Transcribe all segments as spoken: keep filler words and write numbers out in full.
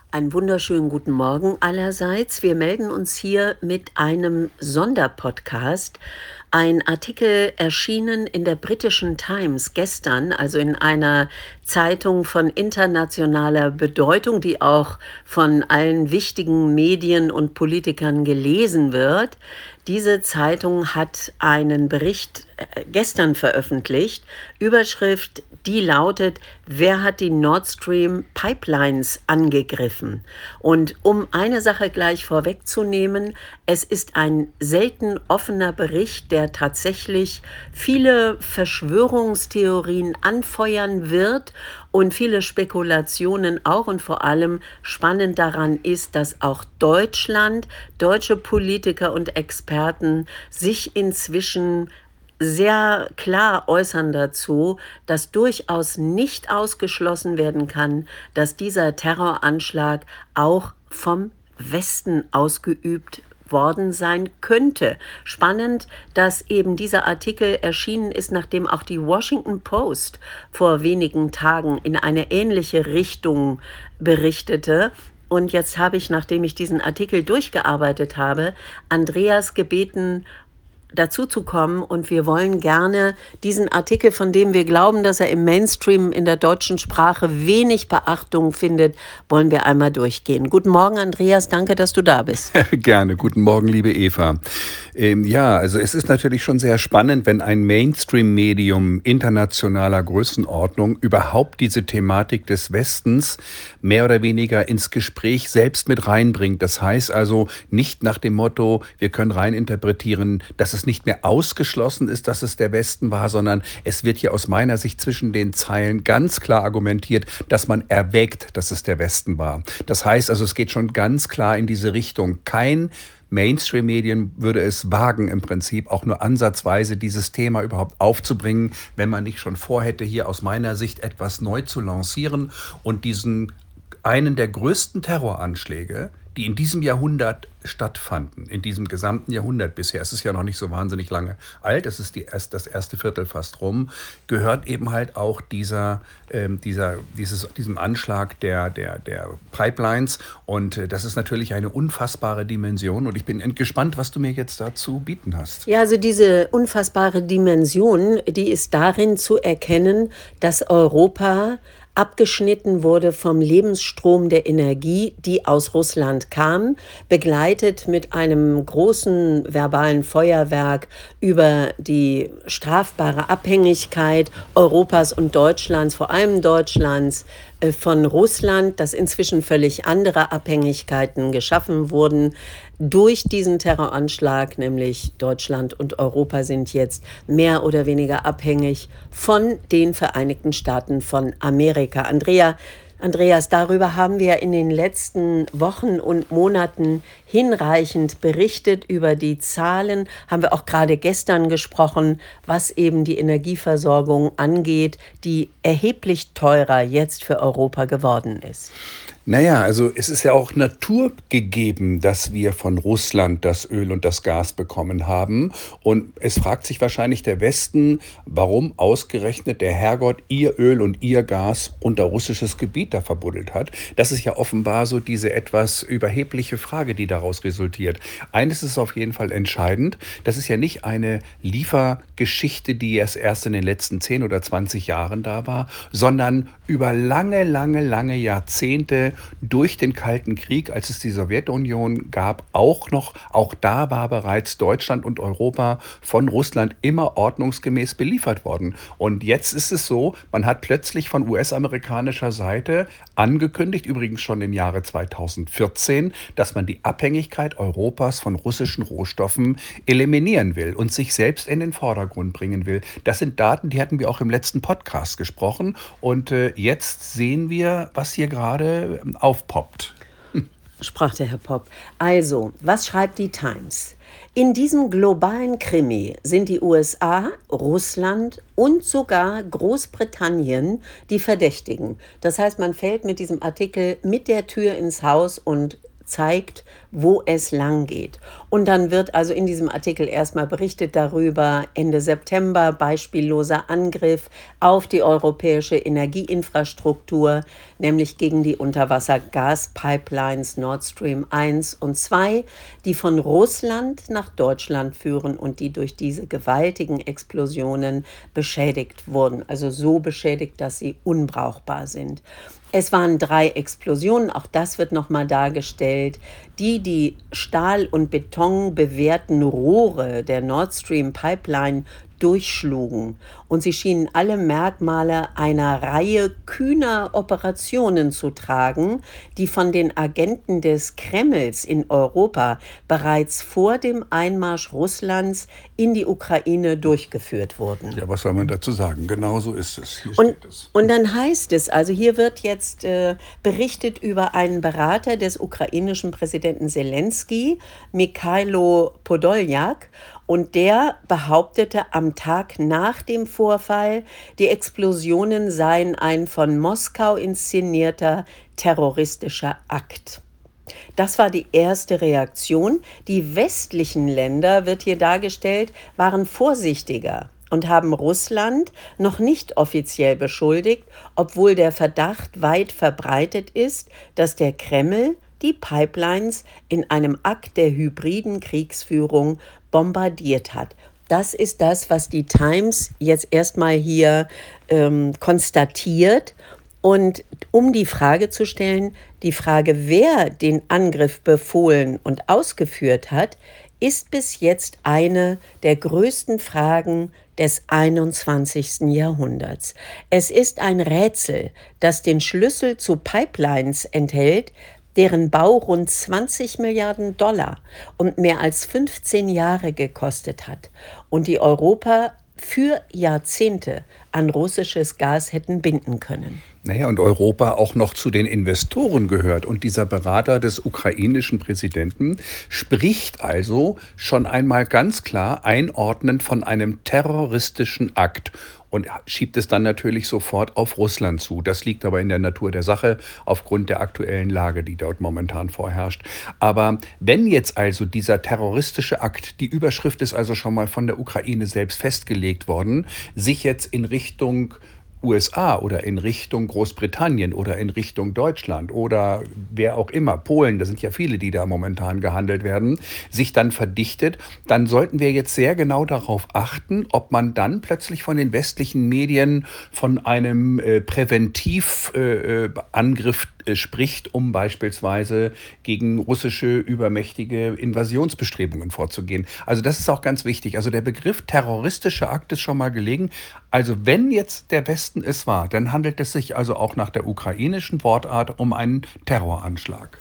Einen wunderschönen guten Morgen allerseits. Wir melden uns hier mit einem Sonderpodcast. Ein Artikel erschienen in der britischen Times gestern, also in einer Zeitung von internationaler Bedeutung, die auch von allen wichtigen Medien und Politikern gelesen wird. Diese Zeitung hat einen Bericht äh, gestern veröffentlicht. Überschrift, die lautet: Wer hat die Nord Stream Pipelines angegriffen? Und um eine Sache gleich vorwegzunehmen, es ist ein selten offener Bericht, der tatsächlich viele Verschwörungstheorien anfeuern wird und viele Spekulationen auch. Und vor allem spannend daran ist, dass auch Deutschland, deutsche Politiker und Experten sich inzwischen sehr klar äußern dazu, dass durchaus nicht ausgeschlossen werden kann, dass dieser Terroranschlag auch vom Westen ausgeübt worden sein könnte. Spannend, dass eben dieser Artikel erschienen ist, nachdem auch die Washington Post vor wenigen Tagen in eine ähnliche Richtung berichtete. Und jetzt habe ich, nachdem ich diesen Artikel durchgearbeitet habe, Andreas gebeten, dazu zu kommen, und wir wollen gerne diesen Artikel, von dem wir glauben, dass er im Mainstream in der deutschen Sprache wenig Beachtung findet, wollen wir einmal durchgehen. Guten Morgen, Andreas, danke, dass du da bist. Gerne. Guten Morgen, liebe Eva. Ähm, ja, also es ist natürlich schon sehr spannend, wenn ein Mainstream-Medium internationaler Größenordnung überhaupt diese Thematik des Westens mehr oder weniger ins Gespräch selbst mit reinbringt. Das heißt also nicht nach dem Motto, wir können reininterpretieren, dass es nicht mehr ausgeschlossen ist, dass es der Westen war, sondern es wird hier aus meiner Sicht zwischen den Zeilen ganz klar argumentiert, dass man erwägt, dass es der Westen war. Das heißt also, es geht schon ganz klar in diese Richtung. Kein Mainstream-Medien würde es wagen, im Prinzip auch nur ansatzweise dieses Thema überhaupt aufzubringen, wenn man nicht schon vorhätte, hier aus meiner Sicht etwas neu zu lancieren und diesen einen der größten Terroranschläge, die in diesem Jahrhundert stattfanden, in diesem gesamten Jahrhundert bisher, es ist ja noch nicht so wahnsinnig lange alt, es ist die erst, das erste Viertel fast rum, gehört eben halt auch dieser, ähm, dieser, dieses, diesem Anschlag der, der, der Pipelines, und äh, das ist natürlich eine unfassbare Dimension, und ich bin gespannt, was du mir jetzt dazu bieten hast. Ja, also diese unfassbare Dimension, die ist darin zu erkennen, dass Europa abgeschnitten wurde vom Lebensstrom der Energie, die aus Russland kam, begleitet mit einem großen verbalen Feuerwerk über die strafbare Abhängigkeit Europas und Deutschlands, vor allem Deutschlands, äh, von Russland, dass inzwischen völlig andere Abhängigkeiten geschaffen wurden durch diesen Terroranschlag, nämlich Deutschland und Europa sind jetzt mehr oder weniger abhängig von den Vereinigten Staaten von Amerika. Andrea, Andreas, darüber haben wir in den letzten Wochen und Monaten hinreichend berichtet, über die Zahlen, haben wir auch gerade gestern gesprochen, was eben die Energieversorgung angeht, die erheblich teurer jetzt für Europa geworden ist. Naja, also es ist ja auch naturgegeben, dass wir von Russland das Öl und das Gas bekommen haben. Und es fragt sich wahrscheinlich der Westen, warum ausgerechnet der Herrgott ihr Öl und ihr Gas unter russisches Gebiet da verbuddelt hat. Das ist ja offenbar so diese etwas überhebliche Frage, die daraus resultiert. Eines ist auf jeden Fall entscheidend: Das ist ja nicht eine Liefergeschichte, die erst erst in den letzten zehn oder zwanzig Jahren da war, sondern über lange, lange, lange Jahrzehnte durch den Kalten Krieg, als es die Sowjetunion gab, auch noch, auch da war bereits Deutschland und Europa von Russland immer ordnungsgemäß beliefert worden. Und jetzt ist es so, man hat plötzlich von U S-amerikanischer Seite angekündigt, übrigens schon im Jahre zweitausendvierzehn, dass man die Abhängigkeit Europas von russischen Rohstoffen eliminieren will und sich selbst in den Vordergrund bringen will. Das sind Daten, die hatten wir auch im letzten Podcast gesprochen, und äh, jetzt sehen wir, was hier gerade ähm, aufpoppt. Sprach der Herr Popp. Also, was schreibt die Times? In diesem globalen Krimi sind die U S A, Russland und sogar Großbritannien die Verdächtigen. Das heißt, man fällt mit diesem Artikel mit der Tür ins Haus und zeigt, wo es lang geht. Und dann wird also in diesem Artikel erstmal berichtet darüber, Ende September beispielloser Angriff auf die europäische Energieinfrastruktur, nämlich gegen die Unterwassergaspipelines Nord Stream eins und zwei, die von Russland nach Deutschland führen und die durch diese gewaltigen Explosionen beschädigt wurden. Also so beschädigt, dass sie unbrauchbar sind. Es waren drei Explosionen, auch das wird nochmal dargestellt, die die Stahl- und betonbewehrten Rohre der Nord Stream Pipeline durchschlugen. Und sie schienen alle Merkmale einer Reihe kühner Operationen zu tragen, die von den Agenten des Kremls in Europa bereits vor dem Einmarsch Russlands in die Ukraine durchgeführt wurden. Ja, was soll man dazu sagen? Genau so ist es. Hier Und, steht es. und dann heißt es, also hier wird jetzt äh, berichtet über einen Berater des ukrainischen Präsidenten Zelensky, Mikhailo Podoljak, und der behauptete am Tag nach dem Vorfall, die Explosionen seien ein von Moskau inszenierter terroristischer Akt. Das war die erste Reaktion. Die westlichen Länder, wird hier dargestellt, waren vorsichtiger und haben Russland noch nicht offiziell beschuldigt, obwohl der Verdacht weit verbreitet ist, dass der Kreml die Pipelines in einem Akt der hybriden Kriegsführung bombardiert hat. Das ist das, was die Times jetzt erstmal hier ähm, konstatiert. Und um die Frage zu stellen, die Frage, wer den Angriff befohlen und ausgeführt hat, ist bis jetzt eine der größten Fragen des einundzwanzigsten Jahrhunderts. Es ist ein Rätsel, das den Schlüssel zu Pipelines enthält, deren Bau rund zwanzig Milliarden Dollar und mehr als fünfzehn Jahre gekostet hat und die Europa für Jahrzehnte an russisches Gas hätten binden können. Naja, und Europa auch noch zu den Investoren gehört. Und dieser Berater des ukrainischen Präsidenten spricht also schon einmal ganz klar einordnend von einem terroristischen Akt und schiebt es dann natürlich sofort auf Russland zu. Das liegt aber in der Natur der Sache aufgrund der aktuellen Lage, die dort momentan vorherrscht. Aber wenn jetzt also dieser terroristische Akt, die Überschrift ist also schon mal von der Ukraine selbst festgelegt worden, sich jetzt in Richtung U S A oder in Richtung Großbritannien oder in Richtung Deutschland oder wer auch immer, Polen, da sind ja viele, die da momentan gehandelt werden, sich dann verdichtet, dann sollten wir jetzt sehr genau darauf achten, ob man dann plötzlich von den westlichen Medien von einem äh, Präventivangriff äh, äh, spricht, um beispielsweise gegen russische übermächtige Invasionsbestrebungen vorzugehen. Also das ist auch ganz wichtig. Also der Begriff terroristischer Akt ist schon mal gelegen. Also wenn jetzt der Westen es war, dann handelt es sich also auch nach der ukrainischen Wortart um einen Terroranschlag.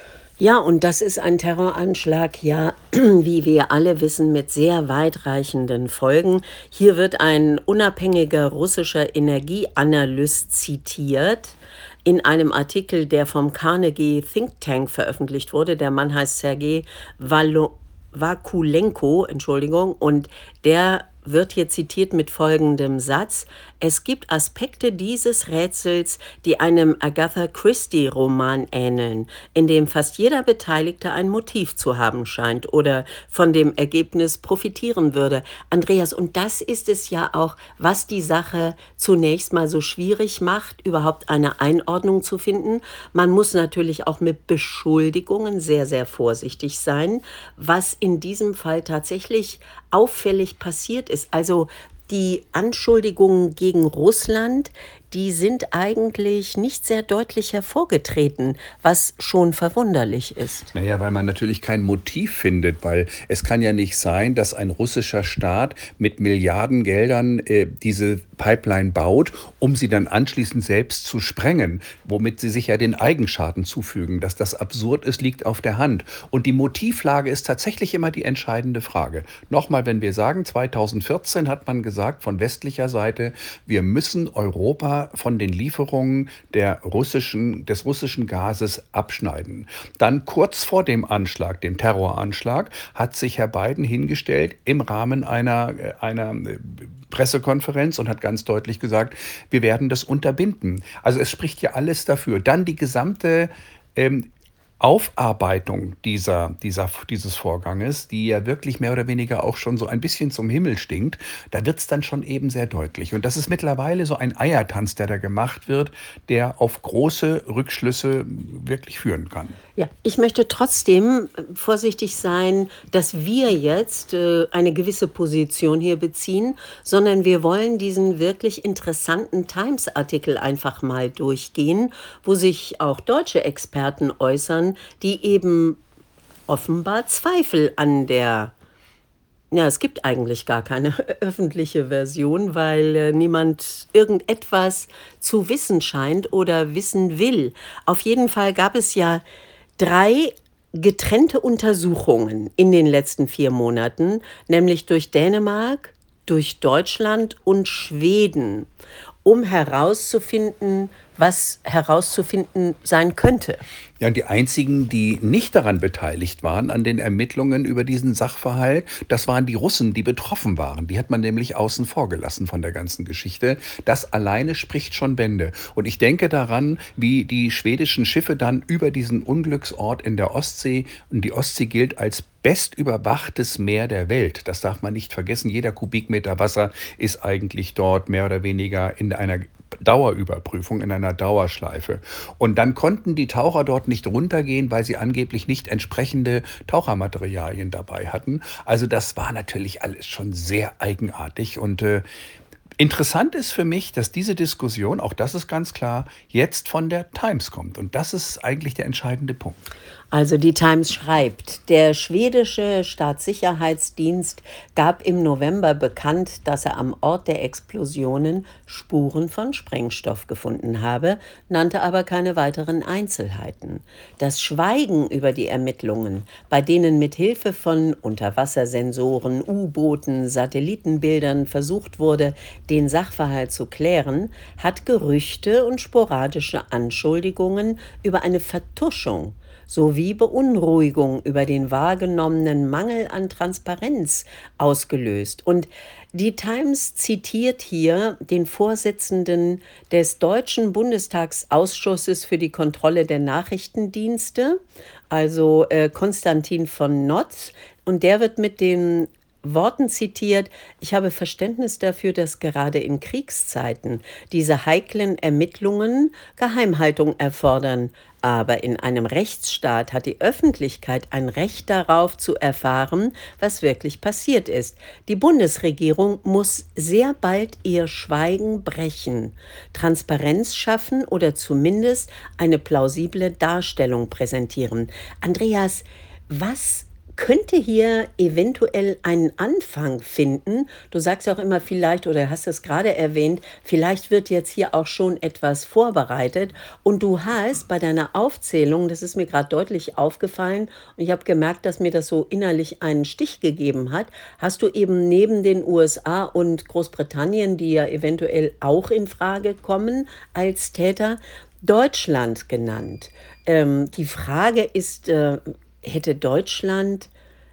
Ja, und das ist ein Terroranschlag, ja, wie wir alle wissen, mit sehr weitreichenden Folgen. Hier wird ein unabhängiger russischer Energieanalyst zitiert in einem Artikel, der vom Carnegie Think Tank veröffentlicht wurde. Der Mann heißt Sergei Valo- Vakulenko, Entschuldigung, und der wird hier zitiert mit folgendem Satz: Es gibt Aspekte dieses Rätsels, die einem Agatha Christie-Roman ähneln, in dem fast jeder Beteiligte ein Motiv zu haben scheint oder von dem Ergebnis profitieren würde. Andreas, und das ist es ja auch, was die Sache zunächst mal so schwierig macht, überhaupt eine Einordnung zu finden. Man muss natürlich auch mit Beschuldigungen sehr, sehr vorsichtig sein, was in diesem Fall tatsächlich auffällig passiert ist. Also die Anschuldigungen gegen Russland, die sind eigentlich nicht sehr deutlich hervorgetreten, was schon verwunderlich ist. Naja, weil man natürlich kein Motiv findet, weil es kann ja nicht sein, dass ein russischer Staat mit Milliardengeldern äh, diese Pipeline baut, um sie dann anschließend selbst zu sprengen, womit sie sich ja den Eigenschaden zufügen. Dass das absurd ist, liegt auf der Hand. Und die Motivlage ist tatsächlich immer die entscheidende Frage. Nochmal, wenn wir sagen, zweitausendvierzehn hat man gesagt von westlicher Seite, wir müssen Europa von den Lieferungen der russischen, des russischen Gases abschneiden. Dann kurz vor dem Anschlag, dem Terroranschlag, hat sich Herr Biden hingestellt im Rahmen einer, einer Pressekonferenz und hat ganz deutlich gesagt, wir werden das unterbinden. Also es spricht ja alles dafür. Dann die gesamte ähm, Aufarbeitung dieser dieser dieses Vorganges, die ja wirklich mehr oder weniger auch schon so ein bisschen zum Himmel stinkt, da wird's dann schon eben sehr deutlich. Und das ist mittlerweile so ein Eiertanz, der da gemacht wird, der auf große Rückschlüsse wirklich führen kann. Ja, ich möchte trotzdem äh, vorsichtig sein, dass wir jetzt äh, eine gewisse Position hier beziehen, sondern wir wollen diesen wirklich interessanten Times-Artikel einfach mal durchgehen, wo sich auch deutsche Experten äußern, die eben offenbar Zweifel an der ja, es gibt eigentlich gar keine öffentliche Version, weil, äh, niemand irgendetwas zu wissen scheint oder wissen will. Auf jeden Fall gab es ja drei getrennte Untersuchungen in den letzten vier Monaten, nämlich durch Dänemark, durch Deutschland und Schweden, um herauszufinden, was herauszufinden sein könnte. Ja, und die einzigen, die nicht daran beteiligt waren, an den Ermittlungen über diesen Sachverhalt, das waren die Russen, die betroffen waren. Die hat man nämlich außen vor gelassen von der ganzen Geschichte. Das alleine spricht schon Bände. Und ich denke daran, wie die schwedischen Schiffe dann über diesen Unglücksort in der Ostsee, und die Ostsee gilt als bestüberwachtes Meer der Welt. Das darf man nicht vergessen. Jeder Kubikmeter Wasser ist eigentlich dort mehr oder weniger in einer Dauerüberprüfung, in einer Dauerschleife. Und dann konnten die Taucher dort nicht runtergehen, weil sie angeblich nicht entsprechende Tauchermaterialien dabei hatten. Also das war natürlich alles schon sehr eigenartig. Und äh, interessant ist für mich, dass diese Diskussion, auch das ist ganz klar, jetzt von der Times kommt. Und das ist eigentlich der entscheidende Punkt. Also die Times schreibt, der schwedische Staatssicherheitsdienst gab im November bekannt, dass er am Ort der Explosionen Spuren von Sprengstoff gefunden habe, nannte aber keine weiteren Einzelheiten. Das Schweigen über die Ermittlungen, bei denen mit Hilfe von Unterwassersensoren, U-Booten, Satellitenbildern versucht wurde, den Sachverhalt zu klären, hat Gerüchte und sporadische Anschuldigungen über eine Vertuschung sowie Beunruhigung über den wahrgenommenen Mangel an Transparenz ausgelöst. Und die Times zitiert hier den Vorsitzenden des Deutschen Bundestagsausschusses für die Kontrolle der Nachrichtendienste, also äh, Konstantin von Notz, und der wird mit den Worten zitiert: Ich habe Verständnis dafür, dass gerade in Kriegszeiten diese heiklen Ermittlungen Geheimhaltung erfordern. Aber in einem Rechtsstaat hat die Öffentlichkeit ein Recht darauf zu erfahren, was wirklich passiert ist. Die Bundesregierung muss sehr bald ihr Schweigen brechen, Transparenz schaffen oder zumindest eine plausible Darstellung präsentieren. Andreas, was könnte hier eventuell einen Anfang finden? Du sagst ja auch immer vielleicht, oder hast es gerade erwähnt, vielleicht wird jetzt hier auch schon etwas vorbereitet. Und du hast bei deiner Aufzählung, das ist mir gerade deutlich aufgefallen, und ich habe gemerkt, dass mir das so innerlich einen Stich gegeben hat, hast du eben neben den U S A und Großbritannien, die ja eventuell auch in Frage kommen als Täter, Deutschland genannt. Ähm, die Frage ist, äh, hätte Deutschland,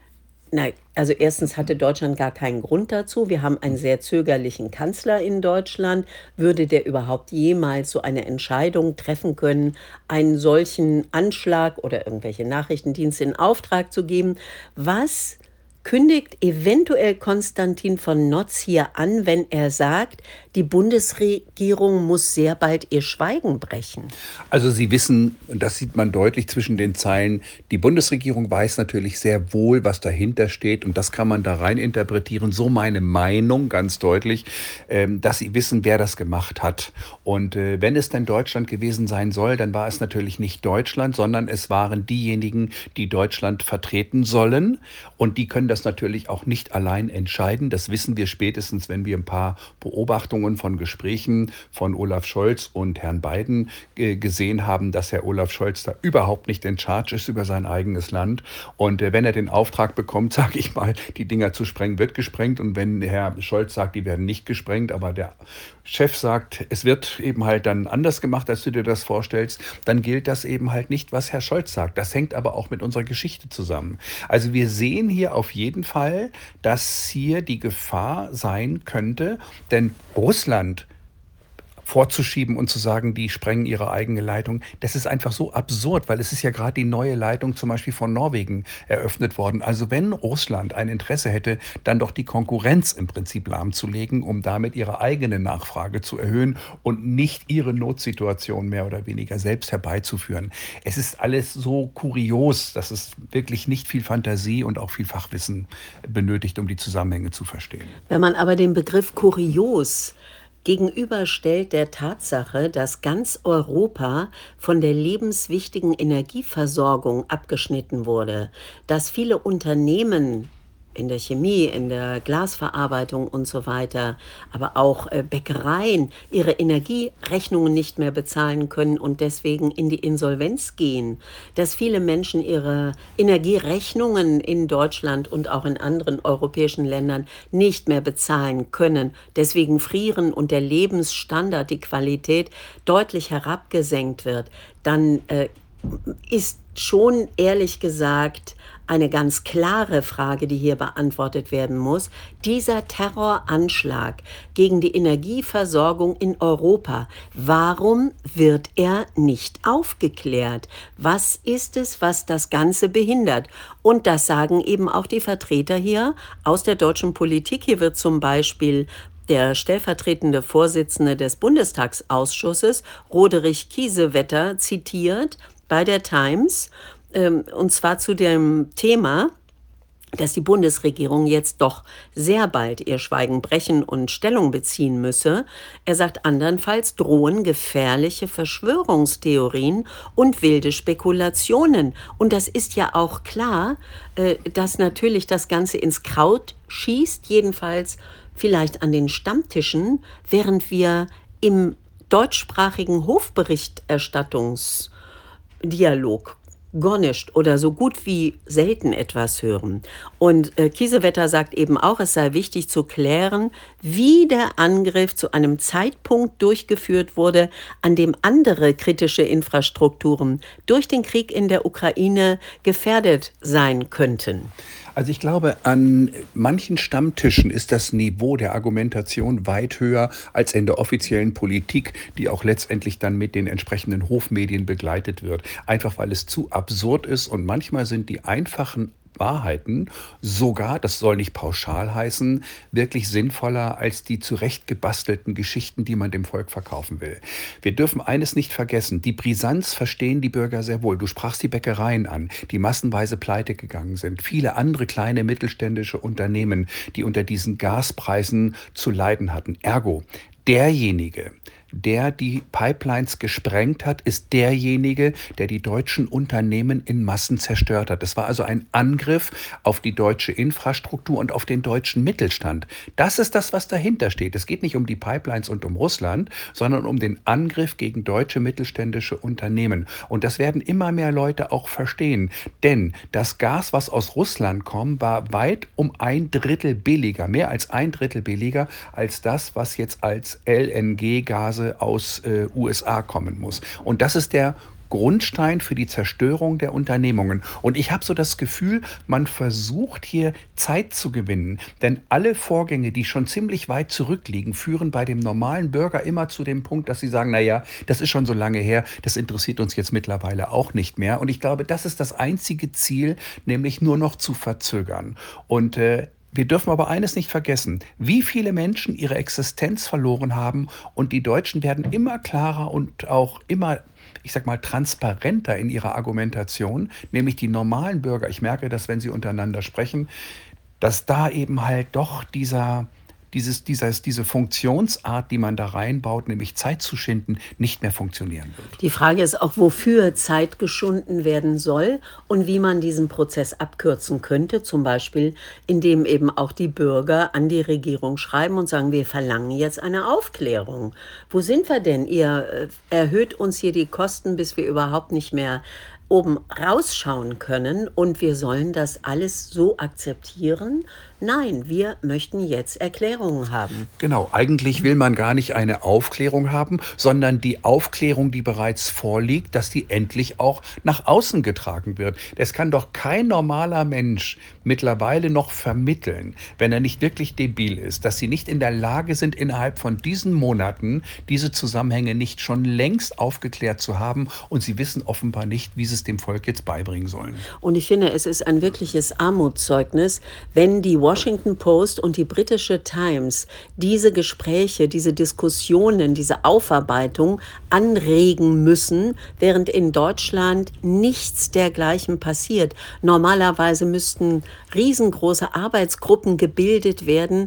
na, also erstens hatte Deutschland gar keinen Grund dazu. Wir haben einen sehr zögerlichen Kanzler in Deutschland. Würde der überhaupt jemals so eine Entscheidung treffen können, einen solchen Anschlag oder irgendwelche Nachrichtendienste in Auftrag zu geben? Was kündigt eventuell Konstantin von Notz hier an, wenn er sagt, die Bundesregierung muss sehr bald ihr Schweigen brechen? Also Sie wissen, und das sieht man deutlich zwischen den Zeilen, die Bundesregierung weiß natürlich sehr wohl, was dahinter steht, und das kann man da rein interpretieren. So meine Meinung ganz deutlich, ähm, dass sie wissen, wer das gemacht hat. Und äh, wenn es denn Deutschland gewesen sein soll, dann war es natürlich nicht Deutschland, sondern es waren diejenigen, die Deutschland vertreten sollen, und die können das natürlich auch nicht allein entscheiden. Das wissen wir spätestens, wenn wir ein paar Beobachtungen von Gesprächen von Olaf Scholz und Herrn Biden äh, gesehen haben, dass Herr Olaf Scholz da überhaupt nicht in charge ist über sein eigenes Land. Und äh, wenn er den Auftrag bekommt, sage ich mal, die Dinger zu sprengen, wird gesprengt. Und wenn Herr Scholz sagt, die werden nicht gesprengt, aber der Chef sagt, es wird eben halt dann anders gemacht, als du dir das vorstellst, dann gilt das eben halt nicht, was Herr Scholz sagt. Das hängt aber auch mit unserer Geschichte zusammen. Also wir sehen hier auf jeden Fall, dass hier die Gefahr sein könnte, denn Russland vorzuschieben und zu sagen, die sprengen ihre eigene Leitung. Das ist einfach so absurd, weil es ist ja gerade die neue Leitung zum Beispiel von Norwegen eröffnet worden. Also wenn Russland ein Interesse hätte, dann doch die Konkurrenz im Prinzip lahmzulegen, um damit ihre eigene Nachfrage zu erhöhen und nicht ihre Notsituation mehr oder weniger selbst herbeizuführen. Es ist alles so kurios, dass es wirklich nicht viel Fantasie und auch viel Fachwissen benötigt, um die Zusammenhänge zu verstehen. Wenn man aber den Begriff kurios gegenüberstellt der Tatsache, dass ganz Europa von der lebenswichtigen Energieversorgung abgeschnitten wurde, dass viele Unternehmen in der Chemie, in der Glasverarbeitung und so weiter, aber auch äh, Bäckereien ihre Energierechnungen nicht mehr bezahlen können und deswegen in die Insolvenz gehen, dass viele Menschen ihre Energierechnungen in Deutschland und auch in anderen europäischen Ländern nicht mehr bezahlen können, deswegen frieren und der Lebensstandard, die Qualität deutlich herabgesenkt wird, dann äh, ist schon ehrlich gesagt eine ganz klare Frage, die hier beantwortet werden muss. Dieser Terroranschlag gegen die Energieversorgung in Europa, warum wird er nicht aufgeklärt? Was ist es, was das Ganze behindert? Und das sagen eben auch die Vertreter hier aus der deutschen Politik. Hier wird zum Beispiel der stellvertretende Vorsitzende des Bundestagsausschusses, Roderich Kiesewetter, zitiert bei der Times, ähm, und zwar zu dem Thema, dass die Bundesregierung jetzt doch sehr bald ihr Schweigen brechen und Stellung beziehen müsse. Er sagt, andernfalls drohen gefährliche Verschwörungstheorien und wilde Spekulationen. Und das ist ja auch klar, äh, dass natürlich das Ganze ins Kraut schießt, jedenfalls vielleicht an den Stammtischen, während wir im deutschsprachigen Hofberichterstattungs Dialog gar nicht oder so gut wie selten etwas hören. Und äh, Kiesewetter sagt eben auch, es sei wichtig zu klären, wie der Angriff zu einem Zeitpunkt durchgeführt wurde, an dem andere kritische Infrastrukturen durch den Krieg in der Ukraine gefährdet sein könnten. Also ich glaube, an manchen Stammtischen ist das Niveau der Argumentation weit höher als in der offiziellen Politik, die auch letztendlich dann mit den entsprechenden Hofmedien begleitet wird. Einfach weil es zu absurd ist und manchmal sind die einfachen Wahrheiten sogar, das soll nicht pauschal heißen, wirklich sinnvoller als die zurechtgebastelten Geschichten, die man dem Volk verkaufen will. Wir dürfen eines nicht vergessen, die Brisanz verstehen die Bürger sehr wohl. Du sprachst die Bäckereien an, die massenweise pleite gegangen sind. Viele andere kleine mittelständische Unternehmen, die unter diesen Gaspreisen zu leiden hatten. Ergo, derjenige, der die Pipelines gesprengt hat, ist derjenige, der die deutschen Unternehmen in Massen zerstört hat. Das war also ein Angriff auf die deutsche Infrastruktur und auf den deutschen Mittelstand. Das ist das, was dahinter steht. Es geht nicht um die Pipelines und um Russland, sondern um den Angriff gegen deutsche mittelständische Unternehmen. Und das werden immer mehr Leute auch verstehen. Denn das Gas, was aus Russland kommt, war weit um ein Drittel billiger, mehr als ein Drittel billiger als das, was jetzt als L N G-Gase aus äh, U S A kommen muss. Und das ist der Grundstein für die Zerstörung der Unternehmungen. Und ich habe so das Gefühl, man versucht hier Zeit zu gewinnen. Denn alle Vorgänge, die schon ziemlich weit zurückliegen, führen bei dem normalen Bürger immer zu dem Punkt, dass sie sagen, naja, das ist schon so lange her, das interessiert uns jetzt mittlerweile auch nicht mehr. Und ich glaube, das ist das einzige Ziel, nämlich nur noch zu verzögern. Und äh, wir dürfen aber eines nicht vergessen, wie viele Menschen ihre Existenz verloren haben und die Deutschen werden immer klarer und auch immer, ich sag mal, transparenter in ihrer Argumentation, nämlich die normalen Bürger. Ich merke das, wenn sie untereinander sprechen, dass da eben halt doch dieser, dieses, dieses, diese Funktionsart, die man da reinbaut, nämlich Zeit zu schinden, nicht mehr funktionieren wird. Die Frage ist auch, wofür Zeit geschunden werden soll und wie man diesen Prozess abkürzen könnte, zum Beispiel indem eben auch die Bürger an die Regierung schreiben und sagen, wir verlangen jetzt eine Aufklärung. Wo sind wir denn? Ihr äh, erhöht uns hier die Kosten, bis wir überhaupt nicht mehr oben rausschauen können und wir sollen das alles so akzeptieren? Nein, wir möchten jetzt Erklärungen haben. Genau, eigentlich will man gar nicht eine Aufklärung haben, sondern die Aufklärung, die bereits vorliegt, dass die endlich auch nach außen getragen wird. Es kann doch kein normaler Mensch mittlerweile noch vermitteln, wenn er nicht wirklich debil ist, dass sie nicht in der Lage sind, innerhalb von diesen Monaten diese Zusammenhänge nicht schon längst aufgeklärt zu haben und sie wissen offenbar nicht, wie sie es dem Volk jetzt beibringen sollen. Und ich finde, es ist ein wirkliches Armutszeugnis, wenn die Washington Post und die britische Times diese Gespräche, diese Diskussionen, diese Aufarbeitung anregen müssen, während in Deutschland nichts dergleichen passiert. Normalerweise müssten riesengroße Arbeitsgruppen gebildet werden.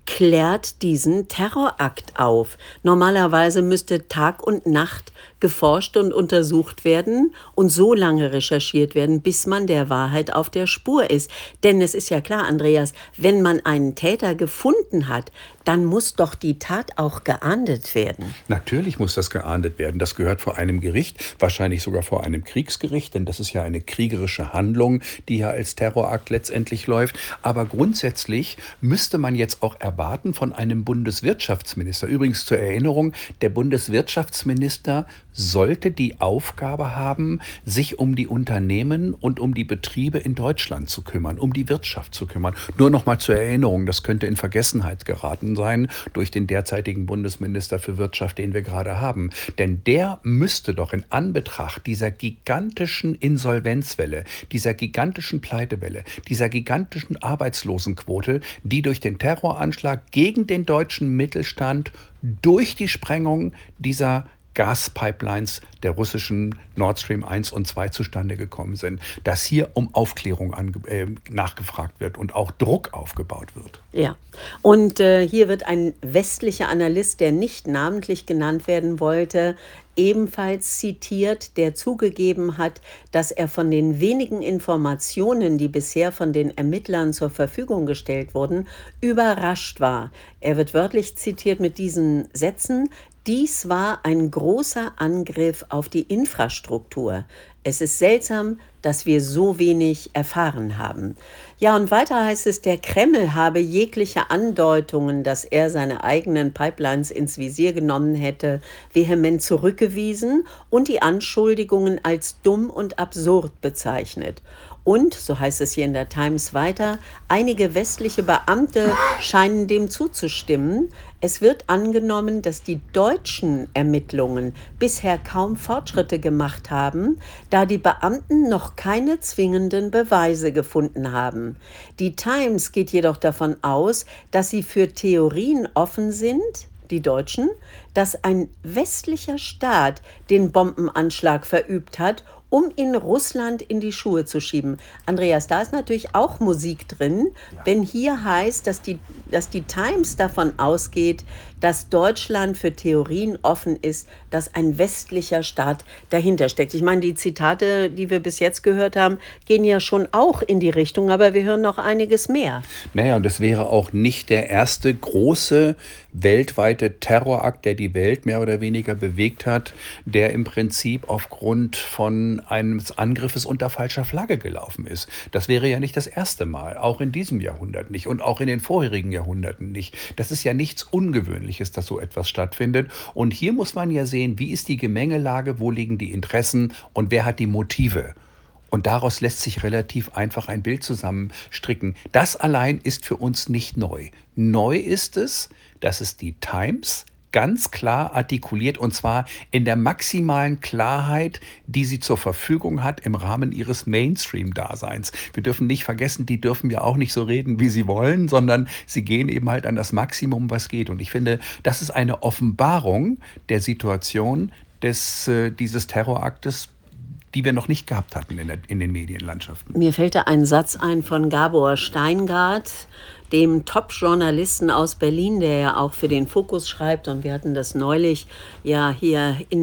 Klärt diesen Terrorakt auf. Normalerweise müsste Tag und Nacht geforscht und untersucht werden und so lange recherchiert werden, bis man der Wahrheit auf der Spur ist. Denn es ist ja klar, Andreas, wenn man einen Täter gefunden hat, dann muss doch die Tat auch geahndet werden. Natürlich muss das geahndet werden. Das gehört vor einem Gericht, wahrscheinlich sogar vor einem Kriegsgericht, denn das ist ja eine kriegerische Handlung, die ja als Terrorakt letztendlich läuft. Aber grundsätzlich müsste man jetzt auch erwarten von einem Bundeswirtschaftsminister. Übrigens zur Erinnerung, der Bundeswirtschaftsminister sollte die Aufgabe haben, sich um die Unternehmen und um die Betriebe in Deutschland zu kümmern, um die Wirtschaft zu kümmern. Nur noch mal zur Erinnerung, das könnte in Vergessenheit geraten sein durch den derzeitigen Bundesminister für Wirtschaft, den wir gerade haben. Denn der müsste doch in Anbetracht dieser gigantischen Insolvenzwelle, dieser gigantischen Pleitewelle, dieser gigantischen Arbeitslosenquote, die durch den Terroranschlag gegen den deutschen Mittelstand durch die Sprengung dieser Gaspipelines der russischen Nord Stream eins und zwei zustande gekommen sind, dass hier um Aufklärung ange- äh, nachgefragt wird und auch Druck aufgebaut wird. Ja, und äh, hier wird ein westlicher Analyst, der nicht namentlich genannt werden wollte, ebenfalls zitiert, der zugegeben hat, dass er von den wenigen Informationen, die bisher von den Ermittlern zur Verfügung gestellt wurden, überrascht war. Er wird wörtlich zitiert mit diesen Sätzen: Dies war ein großer Angriff auf die Infrastruktur. Es ist seltsam, dass wir so wenig erfahren haben. Ja, und weiter heißt es, der Kreml habe jegliche Andeutungen, dass er seine eigenen Pipelines ins Visier genommen hätte, vehement zurückgewiesen und die Anschuldigungen als dumm und absurd bezeichnet. Und, so heißt es hier in der Times weiter, einige westliche Beamte scheinen dem zuzustimmen. Es wird angenommen, dass die deutschen Ermittlungen bisher kaum Fortschritte gemacht haben, da die Beamten noch keine zwingenden Beweise gefunden haben. Die Times geht jedoch davon aus, dass sie für Theorien offen sind, die Deutschen, dass ein westlicher Staat den Bombenanschlag verübt hat, um ihn Russland in die Schuhe zu schieben. Andreas, da ist natürlich auch Musik drin, wenn hier heißt, dass die, dass die Times davon ausgeht, dass Deutschland für Theorien offen ist, dass ein westlicher Staat dahinter steckt. Ich meine, die Zitate, die wir bis jetzt gehört haben, gehen ja schon auch in die Richtung, aber wir hören noch einiges mehr. Naja, und das wäre auch nicht der erste große weltweite Terrorakt, der die Welt mehr oder weniger bewegt hat, der im Prinzip aufgrund von eines Angriffes unter falscher Flagge gelaufen ist. Das wäre ja nicht das erste Mal, auch in diesem Jahrhundert nicht und auch in den vorherigen Jahrhunderten nicht. Das ist ja nichts Ungewöhnliches, dass so etwas stattfindet. Und hier muss man ja sehen, wie ist die Gemengelage, wo liegen die Interessen und wer hat die Motive. Und daraus lässt sich relativ einfach ein Bild zusammenstricken. Das allein ist für uns nicht neu. Neu ist es, dass es die Times ganz klar artikuliert, und zwar in der maximalen Klarheit, die sie zur Verfügung hat im Rahmen ihres Mainstream-Daseins. Wir dürfen nicht vergessen, die dürfen ja auch nicht so reden, wie sie wollen, sondern sie gehen eben halt an das Maximum, was geht. Und ich finde, das ist eine Offenbarung der Situation des, äh, dieses Terroraktes, die wir noch nicht gehabt hatten in, der, in den Medienlandschaften. Mir fällt da ein Satz ein von Gabor Steingart, dem Top-Journalisten aus Berlin, der ja auch für den Fokus schreibt. Und wir hatten das neulich ja hier in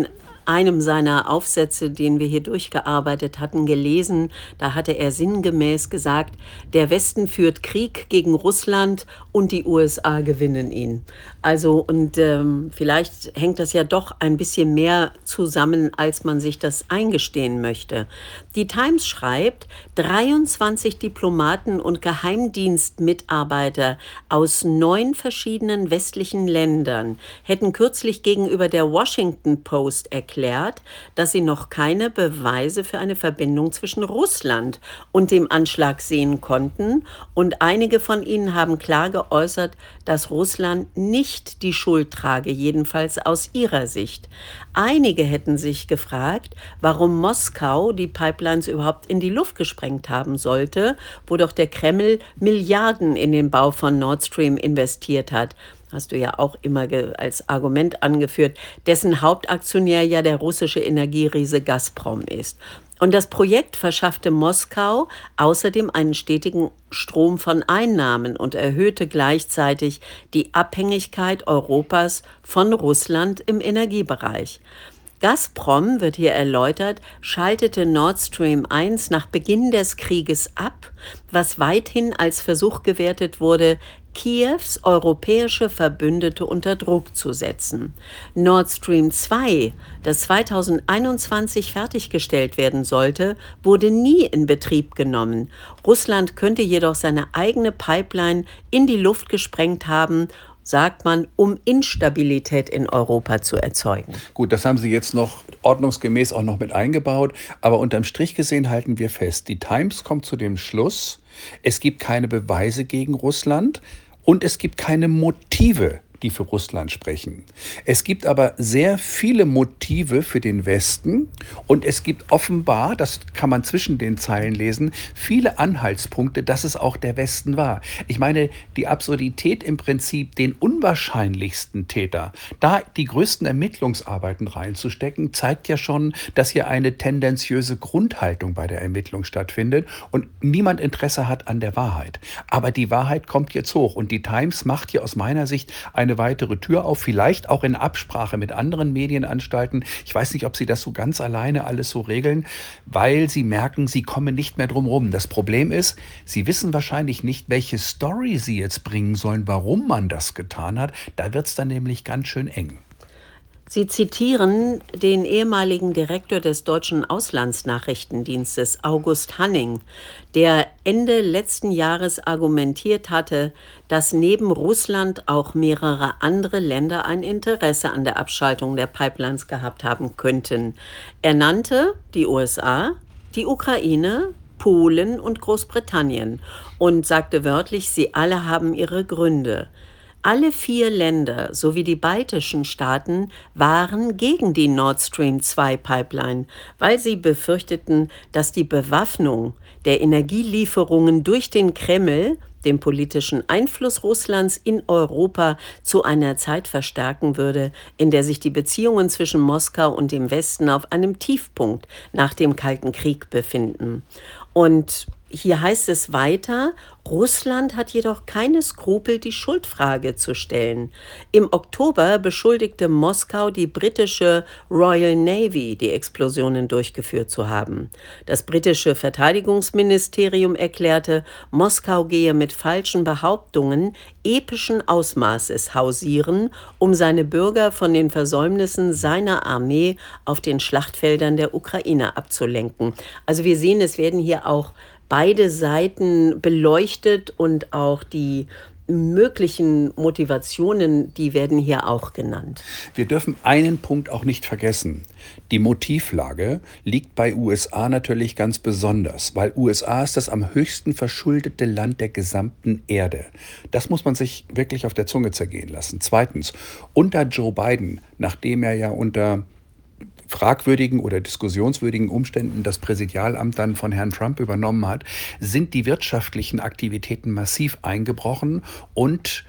einem seiner Aufsätze, den wir hier durchgearbeitet hatten, gelesen. Da hatte er sinngemäß gesagt, der Westen führt Krieg gegen Russland und die U S A gewinnen ihn. Also, und ähm, vielleicht hängt das ja doch ein bisschen mehr zusammen, als man sich das eingestehen möchte. Die Times schreibt, dreiundzwanzig Diplomaten und Geheimdienstmitarbeiter aus neun verschiedenen westlichen Ländern hätten kürzlich gegenüber der Washington Post erklärt, dass sie noch keine Beweise für eine Verbindung zwischen Russland und dem Anschlag sehen konnten. Und einige von ihnen haben klar geäußert, dass Russland nicht die Schuld trage, jedenfalls aus ihrer Sicht. Einige hätten sich gefragt, warum Moskau die Pipelines überhaupt in die Luft gesprengt haben sollte, wo doch der Kreml Milliarden in den Bau von Nord Stream investiert hat. Hast du ja auch immer ge- als Argument angeführt, dessen Hauptaktionär ja der russische Energieriese Gazprom ist. Und das Projekt verschaffte Moskau außerdem einen stetigen Strom von Einnahmen und erhöhte gleichzeitig die Abhängigkeit Europas von Russland im Energiebereich. Gazprom, wird hier erläutert, schaltete Nord Stream eins nach Beginn des Krieges ab, was weithin als Versuch gewertet wurde, Kiews europäische Verbündete unter Druck zu setzen. Nord Stream zwei, das zweitausendeinundzwanzig fertiggestellt werden sollte, wurde nie in Betrieb genommen. Russland könnte jedoch seine eigene Pipeline in die Luft gesprengt haben, sagt man, um Instabilität in Europa zu erzeugen. Gut, das haben Sie jetzt noch ordnungsgemäß auch noch mit eingebaut. Aber unterm Strich gesehen halten wir fest, die Times kommt zu dem Schluss, es gibt keine Beweise gegen Russland und es gibt keine Motive, die für Russland sprechen. Es gibt aber sehr viele Motive für den Westen und es gibt offenbar, das kann man zwischen den Zeilen lesen, viele Anhaltspunkte, dass es auch der Westen war. Ich meine, die Absurdität im Prinzip, den unwahrscheinlichsten Täter, da die größten Ermittlungsarbeiten reinzustecken, zeigt ja schon, dass hier eine tendenziöse Grundhaltung bei der Ermittlung stattfindet und niemand Interesse hat an der Wahrheit. Aber die Wahrheit kommt jetzt hoch und die Times macht hier aus meiner Sicht eine weitere Tür auf, vielleicht auch in Absprache mit anderen Medienanstalten. Ich weiß nicht, ob sie das so ganz alleine alles so regeln, weil sie merken, sie kommen nicht mehr drum rum. Das Problem ist, sie wissen wahrscheinlich nicht, welche Story sie jetzt bringen sollen, warum man das getan hat. Da wird es dann nämlich ganz schön eng. Sie zitieren den ehemaligen Direktor des Deutschen Auslandsnachrichtendienstes, August Hanning, der Ende letzten Jahres argumentiert hatte, dass neben Russland auch mehrere andere Länder ein Interesse an der Abschaltung der Pipelines gehabt haben könnten. Er nannte die U S A, die Ukraine, Polen und Großbritannien und sagte wörtlich, sie alle haben ihre Gründe. Alle vier Länder sowie die baltischen Staaten waren gegen die Nord Stream zwei Pipeline, weil sie befürchteten, dass die Bewaffnung der Energielieferungen durch den Kreml den politischen Einfluss Russlands in Europa zu einer Zeit verstärken würde, in der sich die Beziehungen zwischen Moskau und dem Westen auf einem Tiefpunkt nach dem Kalten Krieg befinden. Und hier heißt es weiter, Russland hat jedoch keine Skrupel, die Schuldfrage zu stellen. Im Oktober beschuldigte Moskau die britische Royal Navy, die Explosionen durchgeführt zu haben. Das britische Verteidigungsministerium erklärte, Moskau gehe mit falschen Behauptungen epischen Ausmaßes hausieren, um seine Bürger von den Versäumnissen seiner Armee auf den Schlachtfeldern der Ukraine abzulenken. Also wir sehen, es werden hier auch beide Seiten beleuchtet und auch die möglichen Motivationen, die werden hier auch genannt. Wir dürfen einen Punkt auch nicht vergessen. Die Motivlage liegt bei U S A natürlich ganz besonders, weil U S A ist das am höchsten verschuldete Land der gesamten Erde. Das muss man sich wirklich auf der Zunge zergehen lassen. Zweitens, unter Joe Biden, nachdem er ja unter fragwürdigen oder diskussionswürdigen Umständen das Präsidialamt dann von Herrn Trump übernommen hat, sind die wirtschaftlichen Aktivitäten massiv eingebrochen und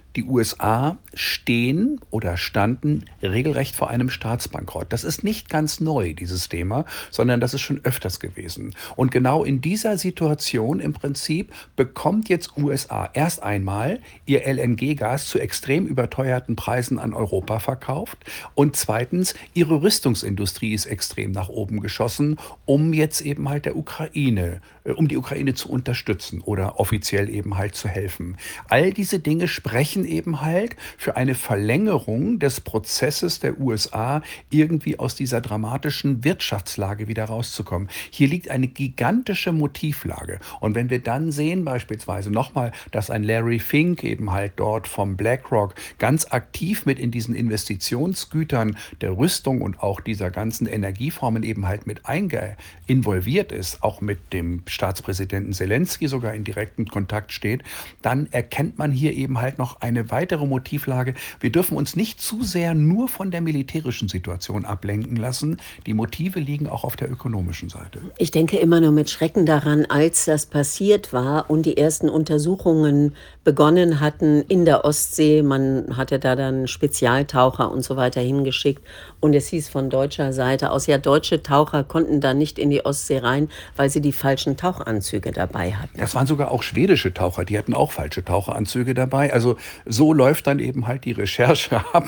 Die U S A stehen oder standen regelrecht vor einem Staatsbankrott. Das ist nicht ganz neu, dieses Thema, sondern das ist schon öfters gewesen. Und genau in dieser Situation im Prinzip bekommt jetzt U S A erst einmal ihr L N G-Gas zu extrem überteuerten Preisen an Europa verkauft und zweitens, ihre Rüstungsindustrie ist extrem nach oben geschossen, um jetzt eben halt der Ukraine, äh, um die Ukraine zu unterstützen oder offiziell eben halt zu helfen. All diese Dinge sprechen eben halt für eine Verlängerung des Prozesses der U S A, irgendwie aus dieser dramatischen Wirtschaftslage wieder rauszukommen. Hier liegt eine gigantische Motivlage. Und wenn wir dann sehen, beispielsweise nochmal, dass ein Larry Fink eben halt dort vom BlackRock ganz aktiv mit in diesen Investitionsgütern der Rüstung und auch dieser ganzen Energieformen eben halt mit einge involviert ist, auch mit dem Staatspräsidenten Zelensky sogar in direktem Kontakt steht, dann erkennt man hier eben halt noch eine weitere Motivlage. Wir dürfen uns nicht zu sehr nur von der militärischen Situation ablenken lassen. Die Motive liegen auch auf der ökonomischen Seite. Ich denke immer nur mit Schrecken daran, als das passiert war und die ersten Untersuchungen begonnen hatten in der Ostsee. Man hatte da dann Spezialtaucher und so weiter hingeschickt. Und es hieß von deutscher Seite aus, ja, deutsche Taucher konnten da nicht in die Ostsee rein, weil sie die falschen Tauchanzüge dabei hatten. Das waren sogar auch schwedische Taucher, die hatten auch falsche Taucheranzüge dabei. Also so läuft dann eben halt die Recherche ab.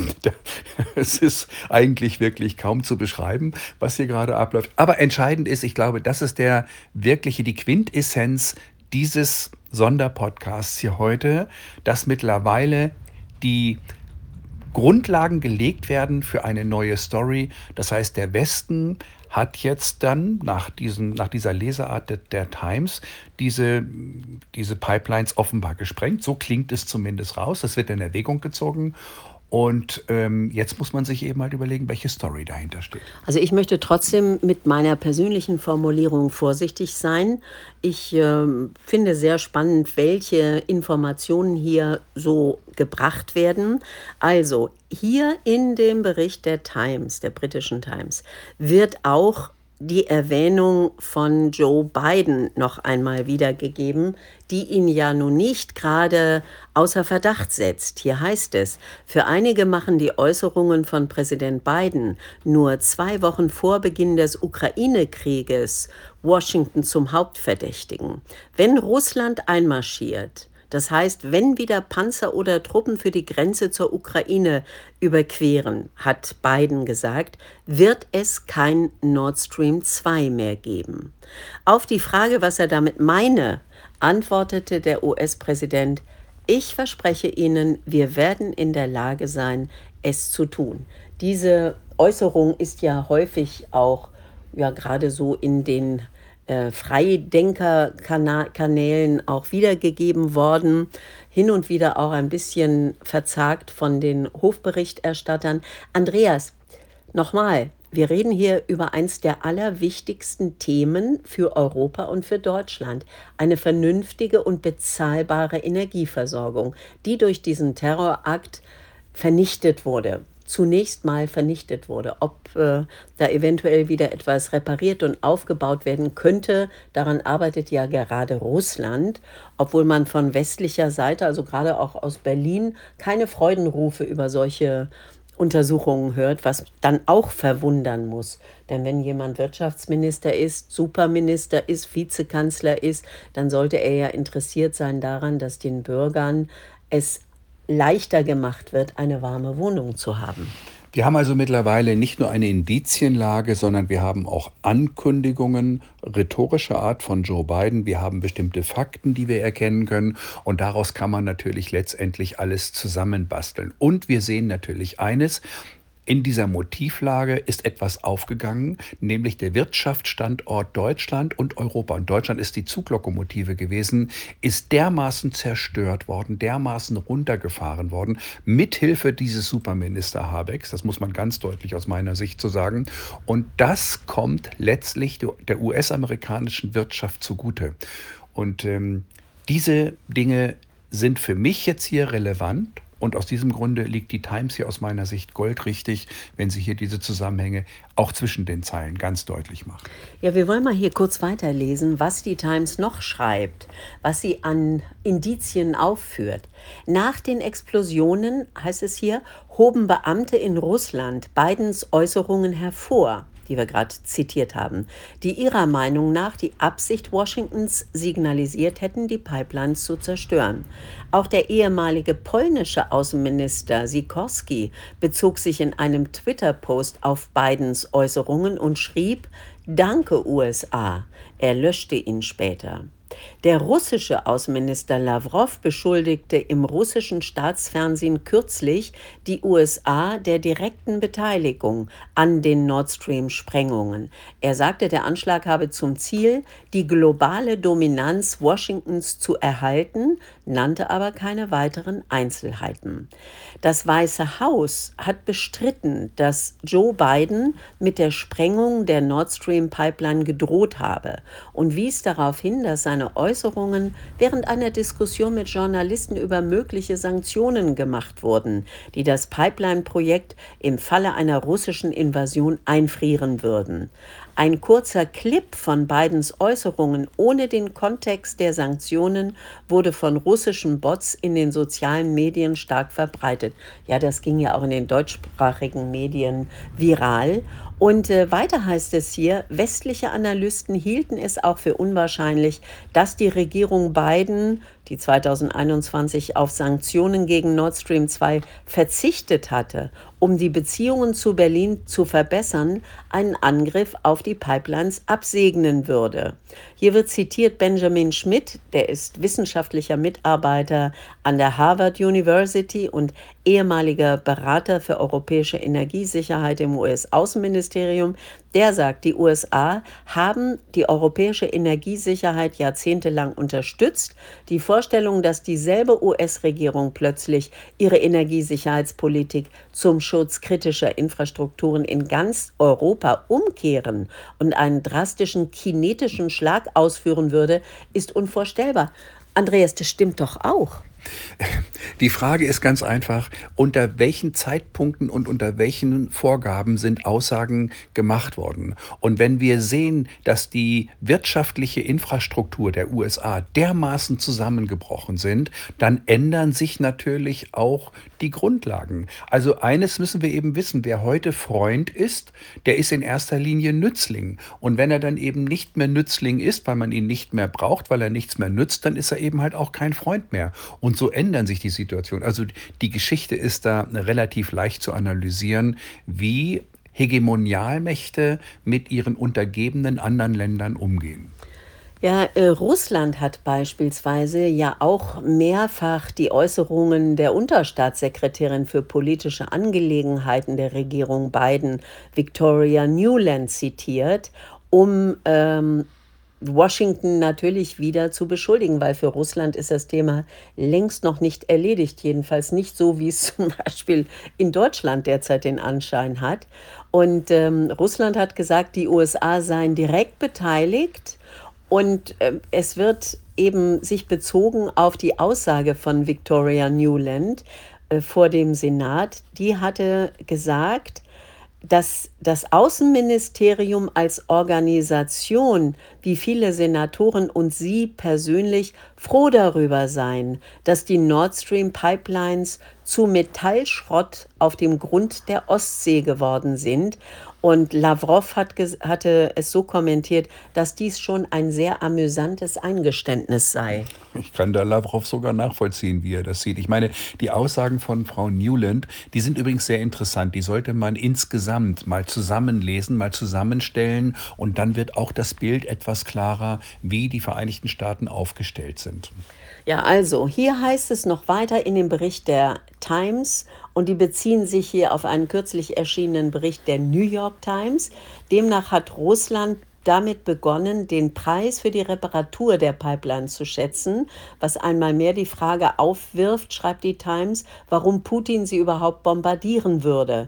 Es ist eigentlich wirklich kaum zu beschreiben, was hier gerade abläuft. Aber entscheidend ist, ich glaube, das ist der wirkliche, die Quintessenz dieses Sonderpodcasts hier heute, dass mittlerweile die Grundlagen gelegt werden für eine neue Story. Das heißt, der Westen hat jetzt dann nach, diesem, nach dieser Leseart der, der Times diese, diese Pipelines offenbar gesprengt. So klingt es zumindest raus. Das wird in Erwägung gezogen. Und ähm, jetzt muss man sich eben halt überlegen, welche Story dahinter steht. Also ich möchte trotzdem mit meiner persönlichen Formulierung vorsichtig sein. Ich ähm, finde sehr spannend, welche Informationen hier so gebracht werden. Also hier in dem Bericht der Times, der britischen Times, wird auch die Erwähnung von Joe Biden noch einmal wiedergegeben, die ihn ja nun nicht gerade außer Verdacht setzt. Hier heißt es, für einige machen die Äußerungen von Präsident Biden nur zwei Wochen vor Beginn des Ukraine-Krieges Washington zum Hauptverdächtigen. Wenn Russland einmarschiert, das heißt, wenn wieder Panzer oder Truppen für die Grenze zur Ukraine überqueren, hat Biden gesagt, wird es kein Nord Stream zwei mehr geben. Auf die Frage, was er damit meine, antwortete der U S-Präsident, ich verspreche Ihnen, wir werden in der Lage sein, es zu tun. Diese Äußerung ist ja häufig auch, ja gerade so in den äh, Freidenker-Kanälen auch wiedergegeben worden, hin und wieder auch ein bisschen verzagt von den Hofberichterstattern. Andreas, nochmal, wir reden hier über eins der allerwichtigsten Themen für Europa und für Deutschland. Eine vernünftige und bezahlbare Energieversorgung, die durch diesen Terrorakt vernichtet wurde. Zunächst mal vernichtet wurde. Ob äh, da eventuell wieder etwas repariert und aufgebaut werden könnte, daran arbeitet ja gerade Russland, obwohl man von westlicher Seite, also gerade auch aus Berlin, keine Freudenrufe über solche Untersuchungen hört, was dann auch verwundern muss. Denn wenn jemand Wirtschaftsminister ist, Superminister ist, Vizekanzler ist, dann sollte er ja interessiert sein daran, dass den Bürgern es leichter gemacht wird, eine warme Wohnung zu haben. Wir haben also mittlerweile nicht nur eine Indizienlage, sondern wir haben auch Ankündigungen rhetorischer Art von Joe Biden. Wir haben bestimmte Fakten, die wir erkennen können. Und daraus kann man natürlich letztendlich alles zusammenbasteln. Und wir sehen natürlich eines: In dieser Motivlage ist etwas aufgegangen, nämlich der Wirtschaftsstandort Deutschland und Europa. Und Deutschland ist die Zuglokomotive gewesen, ist dermaßen zerstört worden, dermaßen runtergefahren worden, mithilfe dieses Superminister Habecks. Das muss man ganz deutlich aus meiner Sicht so sagen. Und das kommt letztlich der U S-amerikanischen Wirtschaft zugute. Und ähm, diese Dinge sind für mich jetzt hier relevant, Und aus diesem Grunde liegt die Times hier aus meiner Sicht goldrichtig, wenn sie hier diese Zusammenhänge auch zwischen den Zeilen ganz deutlich macht. Ja, wir wollen mal hier kurz weiterlesen, was die Times noch schreibt, was sie an Indizien aufführt. Nach den Explosionen, heißt es hier, hoben Beamte in Russland Bidens Äußerungen hervor, die wir gerade zitiert haben, die ihrer Meinung nach die Absicht Washingtons signalisiert hätten, die Pipelines zu zerstören. Auch der ehemalige polnische Außenminister Sikorski bezog sich in einem Twitter-Post auf Bidens Äußerungen und schrieb: Danke, U S A. Er löschte ihn später. Der russische Außenminister Lawrow beschuldigte im russischen Staatsfernsehen kürzlich die U S A der direkten Beteiligung an den Nord Stream-Sprengungen. Er sagte, der Anschlag habe zum Ziel, die globale Dominanz Washingtons zu erhalten, nannte aber keine weiteren Einzelheiten. Das Weiße Haus hat bestritten, dass Joe Biden mit der Sprengung der Nord Stream-Pipeline gedroht habe und wies darauf hin, dass seine Äußerungen während einer Diskussion mit Journalisten über mögliche Sanktionen gemacht wurden, die das Pipeline-Projekt im Falle einer russischen Invasion einfrieren würden. Ein kurzer Clip von Bidens Äußerungen ohne den Kontext der Sanktionen wurde von russischen Bots in den sozialen Medien stark verbreitet. Ja, das ging ja auch in den deutschsprachigen Medien viral. Und äh, weiter heißt es hier, westliche Analysten hielten es auch für unwahrscheinlich, dass die Regierung Biden, die zweitausendeinundzwanzig auf Sanktionen gegen Nord Stream zwei verzichtet hatte, um die Beziehungen zu Berlin zu verbessern, einen Angriff auf die Pipelines absegnen würde. Hier wird zitiert Benjamin Schmidt, der ist wissenschaftlicher Mitarbeiter an der Harvard University und ehemaliger Berater für europäische Energiesicherheit im U S-Außenministerium. Der sagt, die U S A haben die europäische Energiesicherheit jahrzehntelang unterstützt. Die Vorstellung, dass dieselbe U S-Regierung plötzlich ihre Energiesicherheitspolitik zum Schutz kritischer Infrastrukturen in ganz Europa umkehren und einen drastischen kinetischen Schlag ausführen würde, ist unvorstellbar. Andreas, das stimmt doch auch. Die Frage ist ganz einfach, unter welchen Zeitpunkten und unter welchen Vorgaben sind Aussagen gemacht worden? Und wenn wir sehen, dass die wirtschaftliche Infrastruktur der U S A dermaßen zusammengebrochen sind, dann ändern sich natürlich auch die Grundlagen. Also eines müssen wir eben wissen, wer heute Freund ist, der ist in erster Linie Nützling. Und wenn er dann eben nicht mehr Nützling ist, weil man ihn nicht mehr braucht, weil er nichts mehr nützt, dann ist er eben halt auch kein Freund mehr. Und so ändern sich die Situationen. Also die Geschichte ist da relativ leicht zu analysieren, wie Hegemonialmächte mit ihren untergebenen anderen Ländern umgehen. Ja, äh, Russland hat beispielsweise ja auch mehrfach die Äußerungen der Unterstaatssekretärin für politische Angelegenheiten der Regierung Biden, Victoria Nuland, zitiert, um ähm, Washington natürlich wieder zu beschuldigen, weil für Russland ist das Thema längst noch nicht erledigt, jedenfalls nicht so, wie es zum Beispiel in Deutschland derzeit den Anschein hat. Und ähm, Russland hat gesagt, die U S A seien direkt beteiligt. Und äh, es wird eben sich bezogen auf die Aussage von Victoria Nuland äh, vor dem Senat. Die hatte gesagt, dass das Außenministerium als Organisation, wie viele Senatoren und sie persönlich, froh darüber seien, dass die Nord Stream Pipelines zu Metallschrott auf dem Grund der Ostsee geworden sind. Und Lawrow hat ges- hatte es so kommentiert, dass dies schon ein sehr amüsantes Eingeständnis sei. Ich kann da Lavrov sogar nachvollziehen, wie er das sieht. Ich meine, die Aussagen von Frau Nuland, die sind übrigens sehr interessant. Die sollte man insgesamt mal zusammenlesen, mal zusammenstellen und dann wird auch das Bild etwas klarer, wie die Vereinigten Staaten aufgestellt sind. Ja, also hier heißt es noch weiter in dem Bericht der Times und die beziehen sich hier auf einen kürzlich erschienenen Bericht der New York Times. Demnach hat Russland damit begonnen, den Preis für die Reparatur der Pipeline zu schätzen, was einmal mehr die Frage aufwirft, schreibt die Times, warum Putin sie überhaupt bombardieren würde.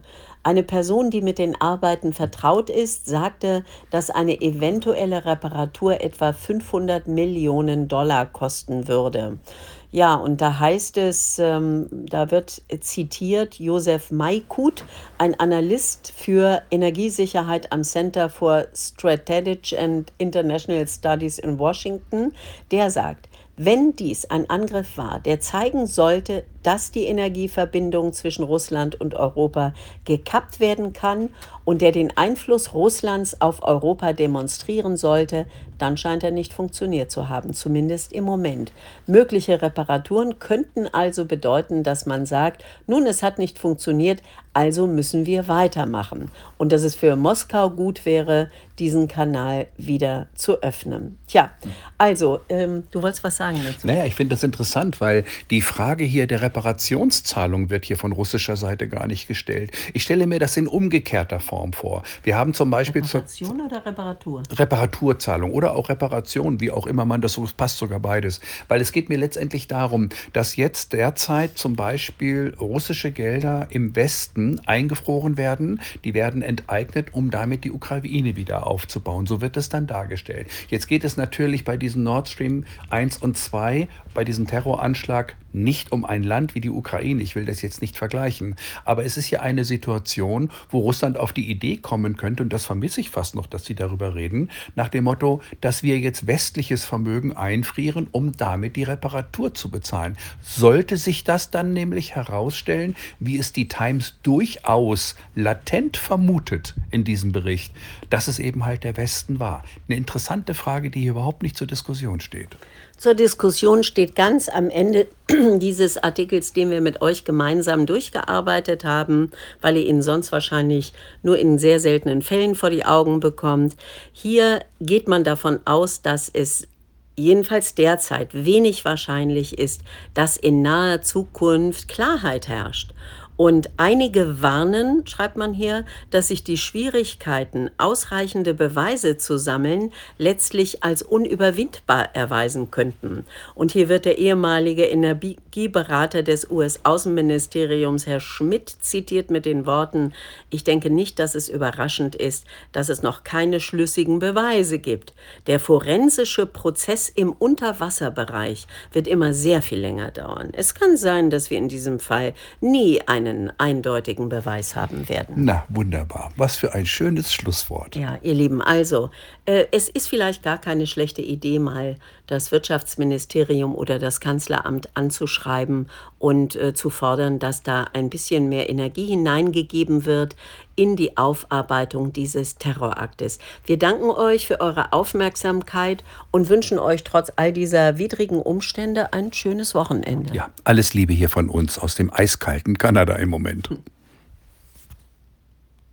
Eine Person, die mit den Arbeiten vertraut ist, sagte, dass eine eventuelle Reparatur etwa fünfhundert Millionen Dollar kosten würde. Ja, und da heißt es, ähm, da wird zitiert Josef Maikut, ein Analyst für Energiesicherheit am Center for Strategic and International Studies in Washington, der sagt, wenn dies ein Angriff war, der zeigen sollte, dass die Energieverbindung zwischen Russland und Europa gekappt werden kann und der den Einfluss Russlands auf Europa demonstrieren sollte, dann scheint er nicht funktioniert zu haben, zumindest im Moment. Mögliche Reparaturen könnten also bedeuten, dass man sagt, nun, es hat nicht funktioniert, also müssen wir weitermachen. Und dass es für Moskau gut wäre, diesen Kanal wieder zu öffnen. Tja, also, ähm, du wolltest was sagen dazu? Naja, ich finde das interessant, weil die Frage hier der Reparationszahlung wird hier von russischer Seite gar nicht gestellt. Ich stelle mir das in umgekehrter Form vor. Wir haben zum Beispiel zur Reparation oder Reparatur? Reparaturzahlung oder auch Reparation, wie auch immer man das so, es passt sogar beides. Weil es geht mir letztendlich darum, dass jetzt derzeit zum Beispiel russische Gelder im Westen eingefroren werden. Die werden enteignet, um damit die Ukraine wieder aufzubauen. So wird es dann dargestellt. Jetzt geht es natürlich bei diesen Nord Stream eins und zwei, bei diesem Terroranschlag nicht um ein Land wie die Ukraine. Ich will das jetzt nicht vergleichen. Aber es ist ja eine Situation, wo Russland auf die Idee kommen könnte, und das vermisse ich fast noch, dass sie darüber reden, nach dem Motto, dass wir jetzt westliches Vermögen einfrieren, um damit die Reparatur zu bezahlen. Sollte sich das dann nämlich herausstellen, wie es die Times durchaus latent vermutet in diesem Bericht, dass es eben halt der Westen war. Eine interessante Frage, die hier überhaupt nicht zur Diskussion steht. Zur Diskussion steht ganz am Ende dieses Artikels, den wir mit euch gemeinsam durchgearbeitet haben, weil ihr ihn sonst wahrscheinlich nur in sehr seltenen Fällen vor die Augen bekommt. Hier geht man davon aus, dass es jedenfalls derzeit wenig wahrscheinlich ist, dass in naher Zukunft Klarheit herrscht. Und einige warnen, schreibt man hier, dass sich die Schwierigkeiten, ausreichende Beweise zu sammeln, letztlich als unüberwindbar erweisen könnten. Und hier wird der ehemalige Energieberater des U S-Außenministeriums, Herr Schmidt, zitiert mit den Worten, ich denke nicht, dass es überraschend ist, dass es noch keine schlüssigen Beweise gibt. Der forensische Prozess im Unterwasserbereich wird immer sehr viel länger dauern. Es kann sein, dass wir in diesem Fall nie ein einen eindeutigen Beweis haben werden. Na, wunderbar. Was für ein schönes Schlusswort. Ja, ihr Lieben, also, äh, es ist vielleicht gar keine schlechte Idee, mal das Wirtschaftsministerium oder das Kanzleramt anzuschreiben und äh, zu fordern, dass da ein bisschen mehr Energie hineingegeben wird in die Aufarbeitung dieses Terroraktes. Wir danken euch für eure Aufmerksamkeit und wünschen euch trotz all dieser widrigen Umstände ein schönes Wochenende. Ja, alles Liebe hier von uns aus dem eiskalten Kanada im Moment.